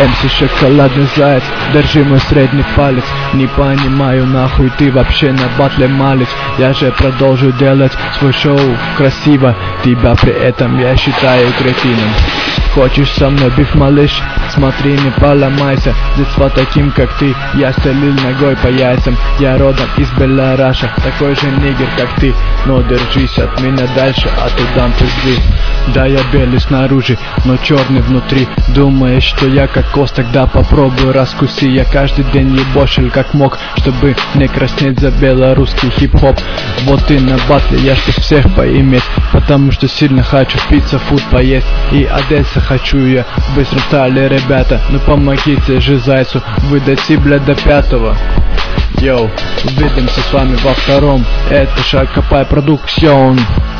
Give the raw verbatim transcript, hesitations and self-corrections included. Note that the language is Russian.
МС шоколадный заяц, держи мой средний палец. Не понимаю, нахуй ты вообще на батле малец. Я же продолжу делать свой шоу красиво, тебя при этом я считаю кретином. Хочешь со мной биф, малыш? Смотри, не поломайся. Детство таким, как ты, я стелил ногой по яйцам. Я родом из Белораша, такой же нигер, как ты. Но держись от меня дальше, а то дам пизды. Да, я белый снаружи, но черный внутри. Думаешь, что я кокос, тогда попробуй раскуси. Я каждый день ебошил как мог, чтобы не краснеть за белорусский хип-хоп. Вот и на батле я чтоб всех поиметь, потому что сильно хочу пицца, фуд поесть. И Одесса хочу я в быстром стайле, ребята. Ну помогите же зайцу выдать бля до пятого. Йоу, увидимся с вами во втором. Это Шакопай Продукцион.